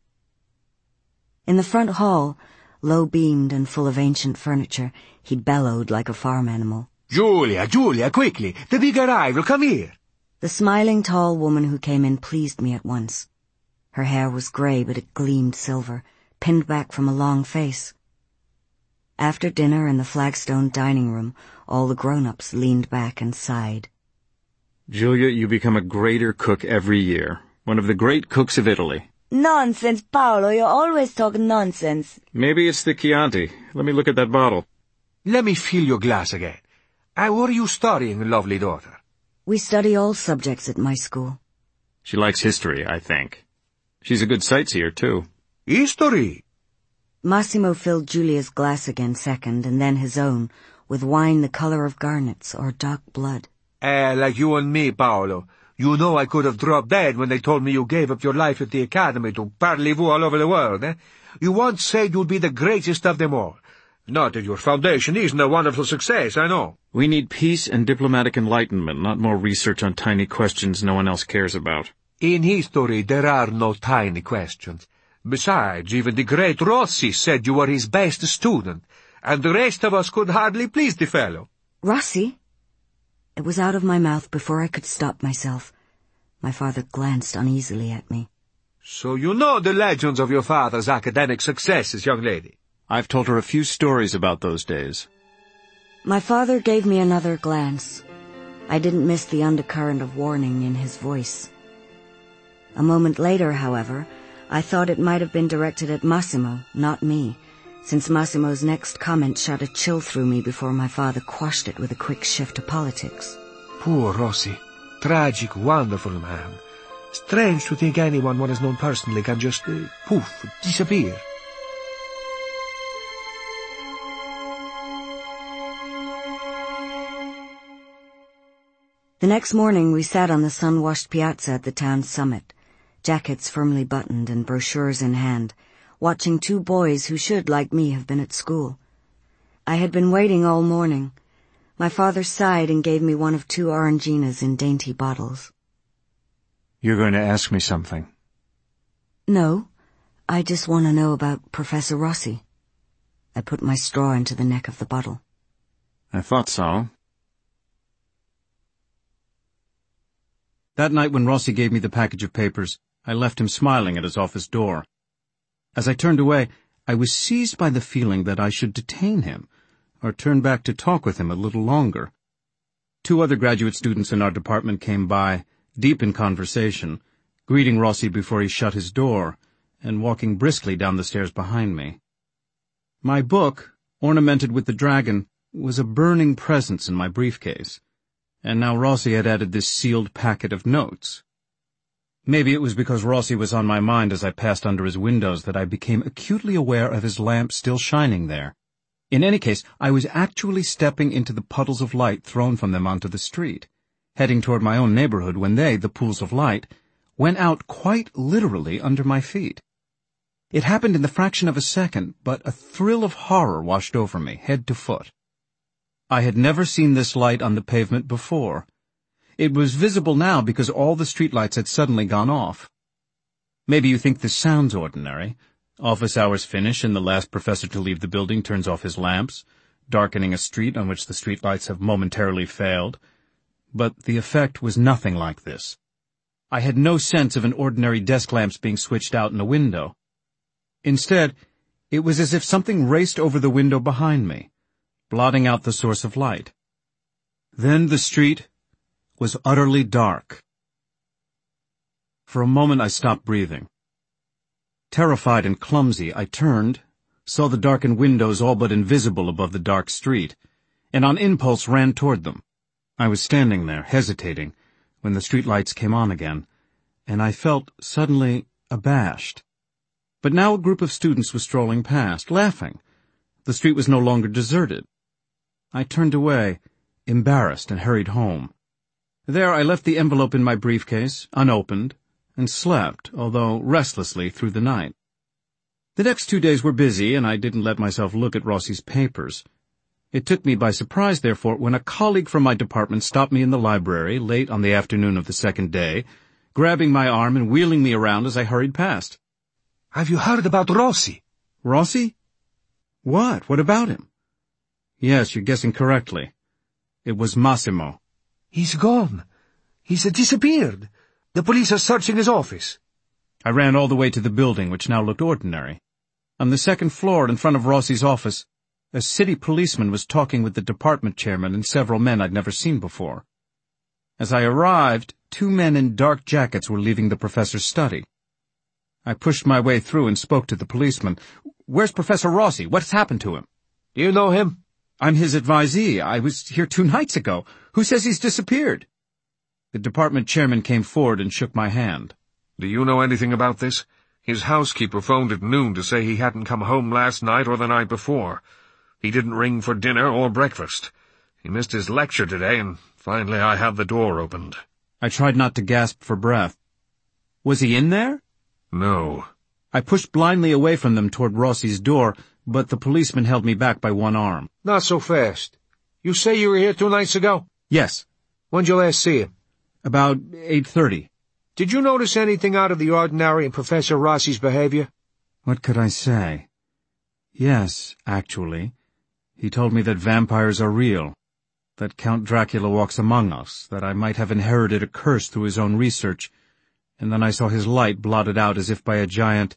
In the front hall, low-beamed and full of ancient furniture, he bellowed like a farm animal. Julia, quickly! The big arrival, come here! The smiling tall woman who came in pleased me at once. Her hair was gray, but it gleamed silver, pinned back from a long face. After dinner in the flagstone dining room, all the grown-ups leaned back and sighed. Julia, you become a greater cook every year. One of the great cooks of Italy. Nonsense, Paolo. You're always talking nonsense. Maybe it's the Chianti. Let me look at that bottle. Let me fill your glass again. What are you studying, lovely daughter? We study all subjects at my school. She likes history, I think. She's a good sightseer, too. History? Massimo filled Julia's glass again second, and then his own, with wine the color of garnets or dark blood. Like you and me, Paolo. You know I could have dropped dead when they told me you gave up your life at the academy to parlez-vous all over the world, eh? You once said you'd be the greatest of them all. Not that your foundation isn't a wonderful success, I know. We need peace and diplomatic enlightenment, not more research on tiny questions no one else cares about. In history, there are no tiny questions. Besides, even the great Rossi said you were his best student, and the rest of us could hardly please the fellow. Rossi? It was out of my mouth before I could stop myself. My father glanced uneasily at me. So you know the legends of your father's academic successes, young lady? I've told her a few stories about those days. My father gave me another glance. I didn't miss the undercurrent of warning in his voice. A moment later, however, I thought it might have been directed at Massimo, not me, since Massimo's next comment shot a chill through me before my father quashed it with a quick shift to politics. Poor Rossi. Tragic, wonderful man. Strange to think anyone one has known personally can just, poof, disappear. The next morning we sat on the sun-washed piazza at the town's summit, jackets firmly buttoned and brochures in hand, watching two boys who should, like me, have been at school. I had been waiting all morning. My father sighed and gave me one of 2 oranginas in dainty bottles. You're going to ask me something. No, I just want to know about Professor Rossi. I put my straw into the neck of the bottle. I thought so. That night when Rossi gave me the package of papers, I left him smiling at his office door. As I turned away, I was seized by the feeling that I should detain him, or turn back to talk with him a little longer. 2 other graduate students in our department came by, deep in conversation, greeting Rossi before he shut his door, and walking briskly down the stairs behind me. My book, ornamented with the dragon, was a burning presence in my briefcase, and now Rossi had added this sealed packet of notes. Maybe it was because Rossi was on my mind as I passed under his windows that I became acutely aware of his lamp still shining there. In any case, I was actually stepping into the puddles of light thrown from them onto the street, heading toward my own neighborhood when they, the pools of light, went out quite literally under my feet. It happened in the fraction of a second, but a thrill of horror washed over me, head to foot. I had never seen this light on the pavement before. It was visible now because all the streetlights had suddenly gone off. Maybe you think this sounds ordinary. Office hours finish and the last professor to leave the building turns off his lamps, darkening a street on which the streetlights have momentarily failed. But the effect was nothing like this. I had no sense of an ordinary desk lamp's being switched out in a window. Instead, it was as if something raced over the window behind me, blotting out the source of light. Then the street was utterly dark. For a moment I stopped breathing. Terrified and clumsy, I turned, saw the darkened windows all but invisible above the dark street, and on impulse ran toward them. I was standing there, hesitating, when the streetlights came on again, and I felt suddenly abashed. But now a group of students was strolling past, laughing. The street was no longer deserted. I turned away, embarrassed, and hurried home. There I left the envelope in my briefcase, unopened, and slept, although restlessly, through the night. The next 2 days were busy, and I didn't let myself look at Rossi's papers. It took me by surprise, therefore, when a colleague from my department stopped me in the library late on the afternoon of the second day, grabbing my arm and wheeling me around as I hurried past. Have you heard about Rossi? Rossi? What? What about him? Yes, you're guessing correctly. It was Massimo. He's gone. He's disappeared. The police are searching his office. I ran all the way to the building, which now looked ordinary. On the second floor, in front of Rossi's office, a city policeman was talking with the department chairman and several men I'd never seen before. As I arrived, 2 men in dark jackets were leaving the professor's study. I pushed my way through and spoke to the policeman. "Where's Professor Rossi? What's happened to him?" Do you know him? "I'm his advisee. I was here 2 nights ago. Who says he's disappeared?" The department chairman came forward and shook my hand. Do you know anything about this? His housekeeper phoned at noon to say he hadn't come home last night or the night before. He didn't ring for dinner or breakfast. He missed his lecture today, and finally I had the door opened. I tried not to gasp for breath. Was he in there? No. I pushed blindly away from them toward Rossi's door, but the policeman held me back by one arm. Not so fast. You say you were here 2 nights ago? Yes. When'd you last see him? About 8:30. Did you notice anything out of the ordinary in Professor Rossi's behavior? What could I say? Yes, actually. He told me that vampires are real, that Count Dracula walks among us, that I might have inherited a curse through his own research, and then I saw his light blotted out as if by a giant.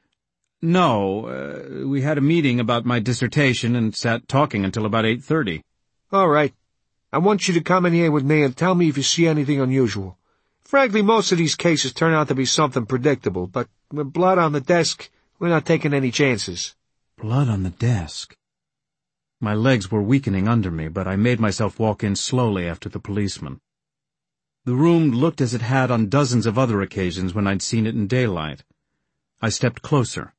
No, we had a meeting about my dissertation and sat talking until about 8:30. All right. I want you to come in here with me and tell me if you see anything unusual. Frankly, most of these cases turn out to be something predictable, but with blood on the desk, we're not taking any chances. Blood on the desk. My legs were weakening under me, but I made myself walk in slowly after the policeman. The room looked as it had on dozens of other occasions when I'd seen it in daylight. I stepped closer.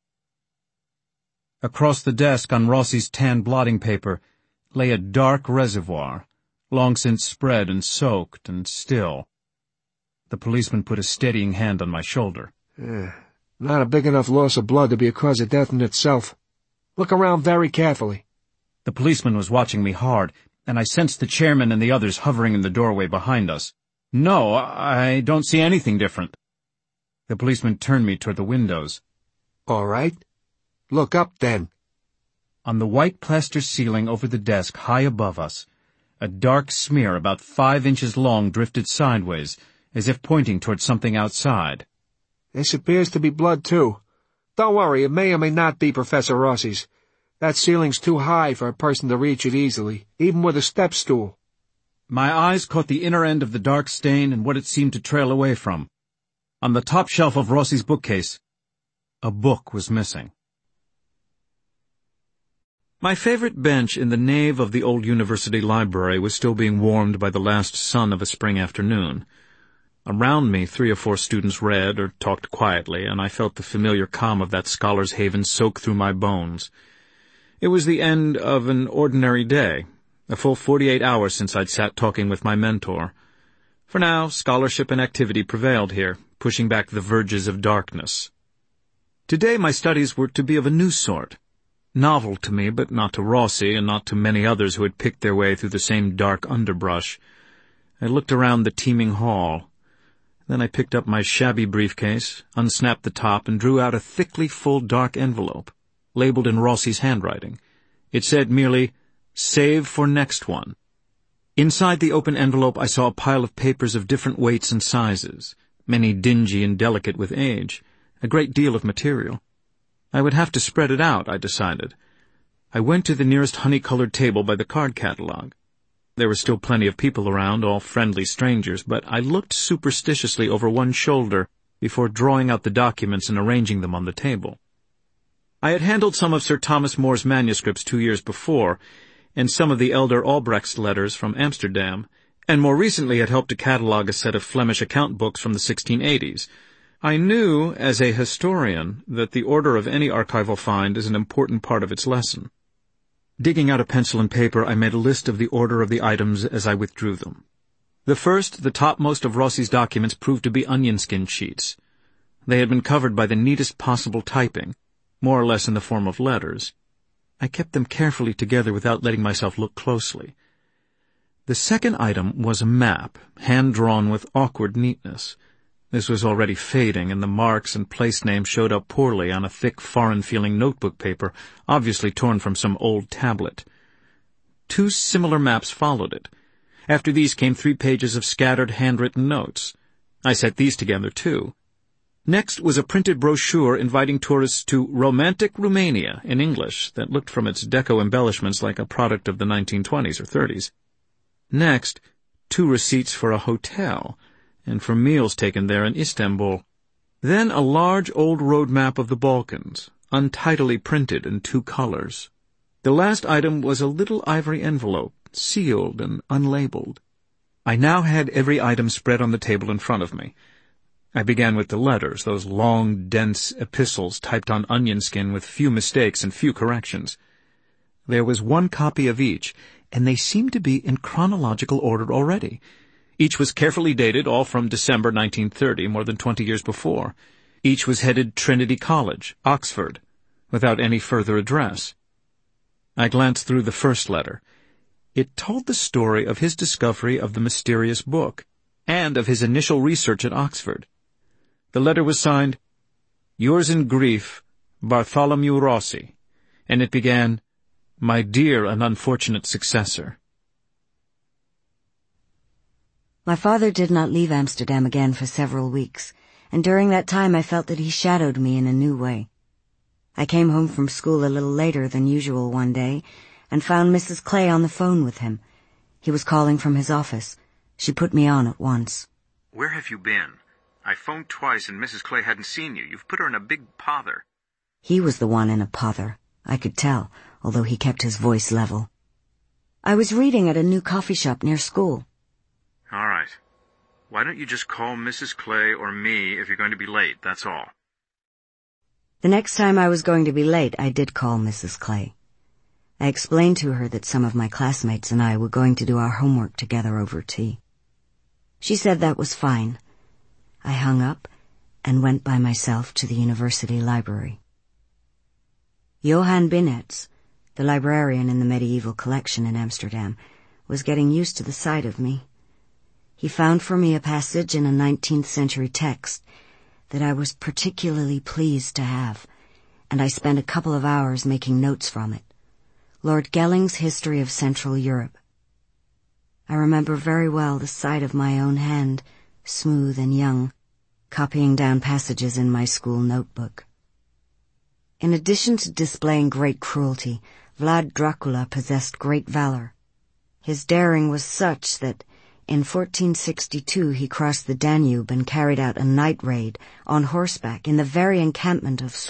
Across the desk on Rossi's tan blotting paper lay a dark reservoir, long since spread and soaked and still. The policeman put a steadying hand on my shoulder. Not a big enough loss of blood to be a cause of death in itself. Look around very carefully. The policeman was watching me hard, and I sensed the chairman and the others hovering in the doorway behind us. No, I don't see anything different. The policeman turned me toward the windows. All right. Look up, then. On the white plaster ceiling over the desk high above us, a dark smear about 5 inches long drifted sideways, as if pointing toward something outside. This appears to be blood, too. Don't worry, it may or may not be Professor Rossi's. That ceiling's too high for a person to reach it easily, even with a step stool. My eyes caught the inner end of the dark stain and what it seemed to trail away from. On the top shelf of Rossi's bookcase, a book was missing. My favorite bench in the nave of the old university library was still being warmed by the last sun of a spring afternoon. Around me, 3 or 4 students read or talked quietly, and I felt the familiar calm of that scholar's haven soak through my bones. It was the end of an ordinary day, a full 48 hours since I'd sat talking with my mentor. For now, scholarship and activity prevailed here, pushing back the verges of darkness. Today my studies were to be of a new sort. Novel to me, but not to Rossi, and not to many others who had picked their way through the same dark underbrush. I looked around the teeming hall. Then I picked up my shabby briefcase, unsnapped the top, and drew out a thickly full dark envelope, labeled in Rossi's handwriting. It said merely, "Save for next one." Inside the open envelope I saw a pile of papers of different weights and sizes, many dingy and delicate with age, a great deal of material. I would have to spread it out, I decided. I went to the nearest honey-colored table by the card catalog. There were still plenty of people around, all friendly strangers, but I looked superstitiously over one shoulder before drawing out the documents and arranging them on the table. I had handled some of Sir Thomas More's manuscripts 2 years before, and some of the elder Albrecht's letters from Amsterdam, and more recently had helped to catalog a set of Flemish account books from the 1680s. I knew, as a historian, that the order of any archival find is an important part of its lesson. Digging out a pencil and paper, I made a list of the order of the items as I withdrew them. The first, the topmost of Rossi's documents, proved to be onion skin sheets. They had been covered by the neatest possible typing, more or less in the form of letters. I kept them carefully together without letting myself look closely. The second item was a map, hand-drawn with awkward neatness. This was already fading, and the marks and place names showed up poorly on a thick, foreign-feeling notebook paper, obviously torn from some old tablet. 2 similar maps followed it. After these came 3 pages of scattered handwritten notes. I set these together, too. Next was a printed brochure inviting tourists to romantic Romania in English that looked from its deco embellishments like a product of the 1920s or 30s. Next, 2 receipts for a hotel, and for meals taken there in Istanbul. Then a large old road map of the Balkans, untidily printed in 2 colors. The last item was a little ivory envelope, sealed and unlabeled. I now had every item spread on the table in front of me. I began with the letters, those long, dense epistles typed on onion skin with few mistakes and few corrections. There was 1 copy of each, and they seemed to be in chronological order already. Each was carefully dated, all from December 1930, more than 20 years before. Each was headed Trinity College, Oxford, without any further address. I glanced through the first letter. It told the story of his discovery of the mysterious book, and of his initial research at Oxford. The letter was signed, "Yours in grief, Bartholomew Rossi," and it began, "My dear and unfortunate successor." My father did not leave Amsterdam again for several weeks, and during that time I felt that he shadowed me in a new way. I came home from school a little later than usual one day, and found Mrs. Clay on the phone with him. He was calling from his office. She put me on at once. "Where have you been? I phoned twice and Mrs. Clay hadn't seen you. You've put her in a big pother." He was the one in a pother, I could tell, although he kept his voice level. "I was reading at a new coffee shop near school." "All right. Why don't you just call Mrs. Clay or me if you're going to be late, that's all." The next time I was going to be late, I did call Mrs. Clay. I explained to her that some of my classmates and I were going to do our homework together over tea. She said that was fine. I hung up and went by myself to the university library. Johan Binetz, the librarian in the medieval collection in Amsterdam, was getting used to the sight of me. He found for me a passage in a 19th century text that I was particularly pleased to have, and I spent a couple of hours making notes from it. Lord Gelling's History of Central Europe. I remember very well the sight of my own hand, smooth and young, copying down passages in my school notebook. In addition to displaying great cruelty, Vlad Dracula possessed great valor. His daring was such that in 1462 he crossed the Danube and carried out a night raid on horseback in the very encampment of